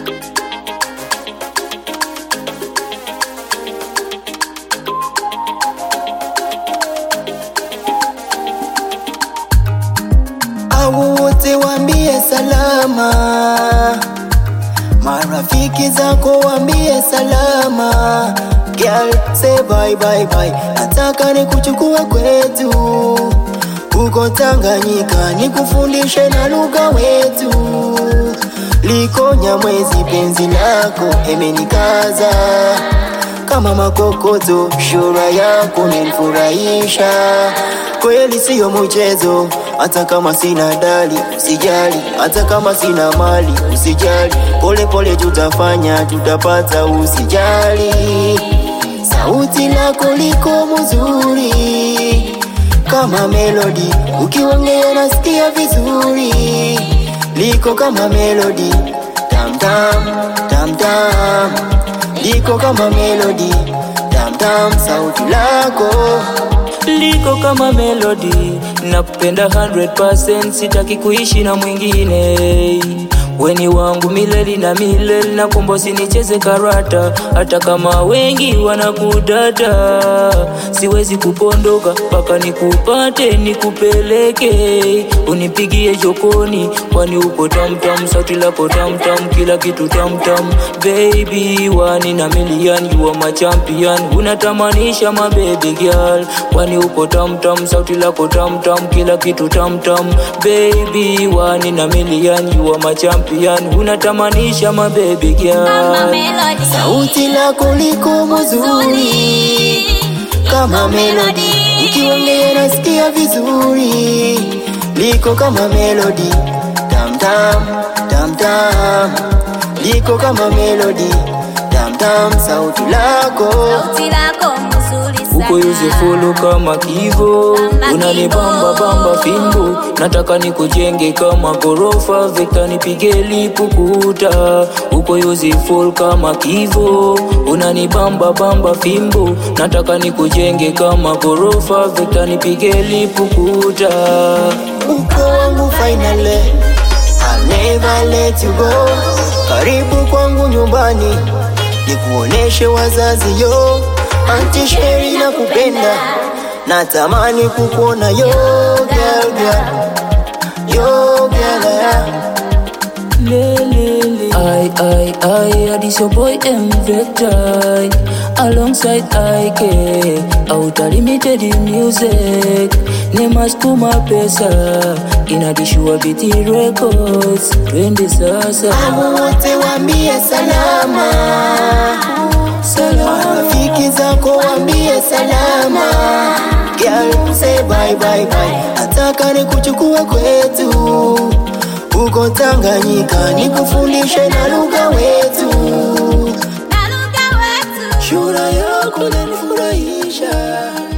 Wote waambie salama, marafiki zako waambie salama. Girl, say bye bye bye, nataka nikuchukue kwetu uko Tanganyika, nikufundishe na lugha wetu. Liko Nyamwezi, penzi lako imenikaza kama makokoto, shura yako nilifurahisha kweli, siyo mchezo. Hata kama sina dali usijali, hata kama sina mali usijali, pole pole tutafanya, tutapata usijali. Sauti lako liko mzuri kama melody, ukiongea nasikia vizuri, liko kama melody, tam tam tam tam, liko kama melody, tam tam, sauti lako liko kama melody. Nakupenda 100%, sitaki kuishi na mwingine. Weni wangu milele na milele, na kombo sinicheze karata, hata kama wengi wanakudada. Siwezi kupondoka paka nikupate, nikupeleke, unipigie jokoni, kwani uko tam tam, sauti lako tam tam, kila kitu tam tam. Baby, 1 in a million, you are my champion, unatamanisha my baby girl, kwani uko tam tam, sauti lako tam tam, kila kitu tam tam. Baby, 1 in a million, you are my champion, unatamanisha my baby girl. Sauti lako liko mzuri kama melody, ukiongea nasikia vizuri, liko kama melody, tam tam tam tam, liko kama melody, tam tam, sauti lako mzuri sana. Uko useful kama Kivo, unanibamba bamba fimbo, nataka nikujenge kama gorofa, Victor nipige lipukuta. Uko useful kama Kivo, unanibamba bamba fimbo, nataka nikujenge kama gorofa, Victor nipige lipukuta. Uko wangu finally, I'll never let you go. Karibu kwangu nyumbani, nikuoneshe wazazi yo. Auntie Sherry nakupenda, natamani kukuona yo girl girl, yo girl. I, this your boy M Vector, alongside IK, Outer Limited in music, Nema Skuma Pesa, inadishua biti records, twende sasa. Wote waambie salama, marafiki zako waambie salama. Girl, say bye bye bye, nataka nikuchukue kwetu uko Tanganyika, nikufundishe na lugha wetu, shura yako inanifurahisha.